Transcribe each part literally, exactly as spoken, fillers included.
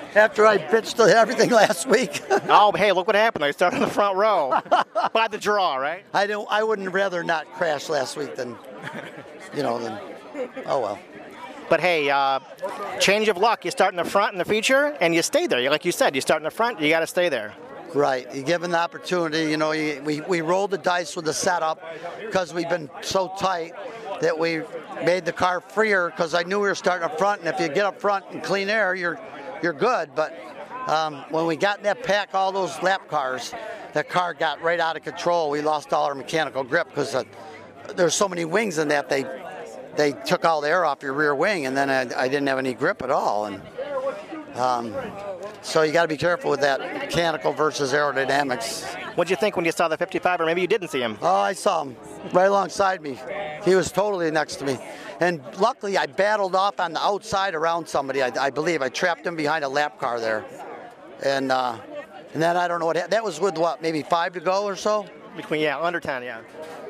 After I bitched everything last week. Oh, hey, look what happened. They started in the front row by the draw, right? I don't. I wouldn't rather not crash last week than, you know, than. Oh well. But hey, uh, change of luck. You start in the front in the feature, and you stay there. Like you said, you start in the front, you got to stay there. Right. You given the opportunity, you know, you, we we rolled the dice with the setup because we've been so tight that we made the car freer because I knew we were starting up front, and if you get up front in clean air, you're you're good. But um, when we got in that pack, all those lap cars, the car got right out of control. We lost all our mechanical grip because uh, there's so many wings in that they they took all the air off your rear wing, and then I, I didn't have any grip at all. And um, so you got to be careful with that mechanical versus aerodynamics. What'd you think when you saw the fifty-five, or maybe you didn't see him? Oh, I saw him right alongside me. He was totally next to me. And luckily, I battled off on the outside around somebody, I, I believe. I trapped him behind a lap car there. And uh, and then I don't know what happened. That was with what, maybe five to go or so? Between, yeah, under ten, yeah.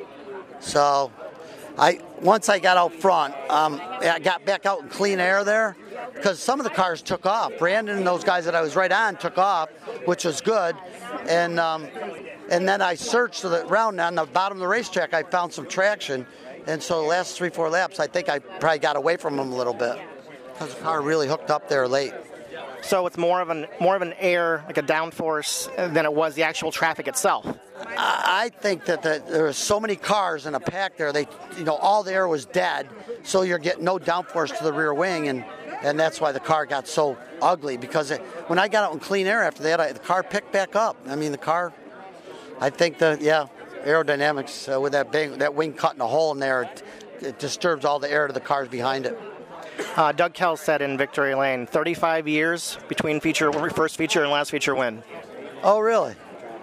So I once I got out front, um, I got back out in clean air there because some of the cars took off. Brandon and those guys that I was right on took off, which was good. And um, and then I searched around on the bottom of the racetrack. I found some traction. And so the last three, four laps, I think I probably got away from them a little bit because the car really hooked up there late. So it's more of an more of an air, like a downforce, than it was the actual traffic itself. I think that the, there were so many cars in a pack there. They, you know, all the air was dead, so you're getting no downforce to the rear wing, and, and that's why the car got so ugly. Because it, when I got out in clean air after that, I, the car picked back up. I mean, the car. I think the yeah. aerodynamics uh, with that big, that wing cutting a hole in there, it, it disturbs all the air to the cars behind it. Uh, Doug Kell said in Victory Lane, thirty-five years between feature first feature and last feature win. Oh, really?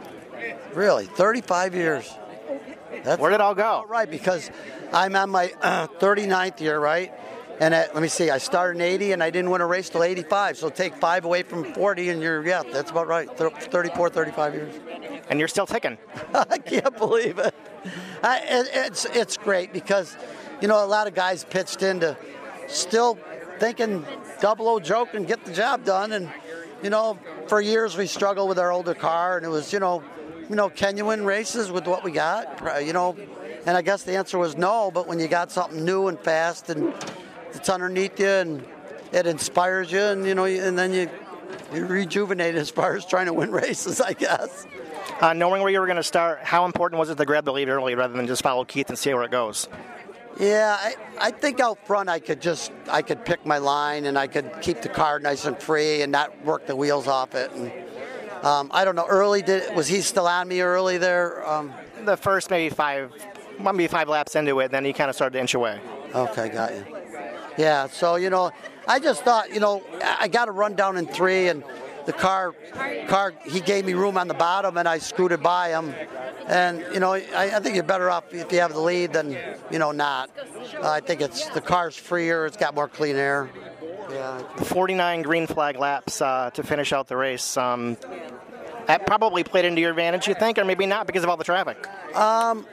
Really? thirty-five years. That's Where did it all go? Right, because I'm on my uh, thirty-ninth year, right? And at, let me see, I started in eighty and I didn't win a race till eighty-five. So take five away from forty and you're, yeah, that's about right. thirty-four, thirty-five years. And you're still ticking. I can't believe it. I, it. It's it's great because, you know, a lot of guys pitched into still thinking double O joke and get the job done. And, you know, for years we struggled with our older car, and it was, you know, you know, can you win races with what we got? You know, and I guess the answer was no, but when you got something new and fast and it's underneath you and it inspires you, and, you know, and then you, you rejuvenate as far as trying to win races, I guess. Uh, knowing where you were going to start, how important was it to grab the lead early rather than just follow Keith and see where it goes? Yeah, I, I think out front I could just, I could pick my line and I could keep the car nice and free and not work the wheels off it. And um, I don't know, early, did was he still on me early there? Um, the first maybe five, maybe five laps into it, then he kind of started to inch away. Okay, got you. Yeah, so, you know, I just thought, you know, I got to run down in three, and the car, car, he gave me room on the bottom, and I scooted by him. And, you know, I, I think you're better off if you have the lead than, you know, not. Uh, I think it's the car's freer. It's got more clean air. Yeah. forty-nine green flag laps uh, to finish out the race. Um, that probably played into your advantage, you think, or maybe not because of all the traffic? Um,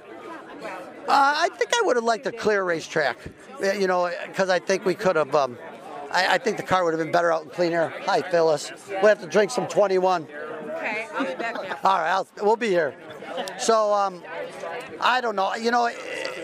uh, I think I would have liked a clear racetrack, you know, because I think we could have... Um, I, I think the car would have been better out in clean air. Hi, Phyllis. We'll have to drink some twenty-one. Okay, I'll be back now. All right, I'll, we'll be here. So, um, I don't know. You know,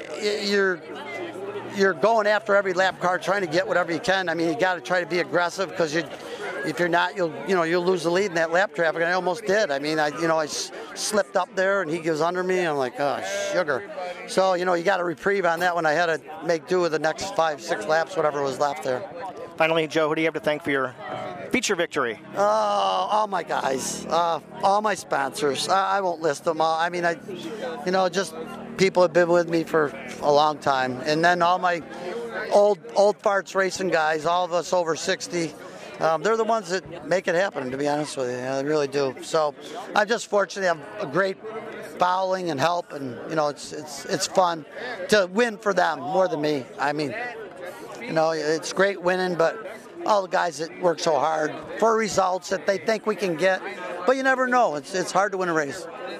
you're you're going after every lap car, trying to get whatever you can. I mean, you got to try to be aggressive because you, if you're not, you'll you know you'll lose the lead in that lap traffic. And I almost did. I mean, I you know I s- slipped up there and he goes under me. I'm like, oh sugar. So you know you got a reprieve on that one. I had to make do with the next five, six laps, whatever was left there. Finally, Joe, who do you have to thank for your feature victory? Uh, all my guys, uh, all my sponsors. I, I won't list them all. I mean, I, you know, just people have been with me for a long time. And then all my old old farts racing guys, all of us over sixty, um, they're the ones that make it happen, to be honest with you. Yeah, they really do. So I'm just fortunate to have a great fouling and help, and, you know, it's it's it's fun to win for them more than me. I mean, you know, it's great winning, but all the guys that work so hard for results that they think we can get, but you never know. It's it's hard to win a race.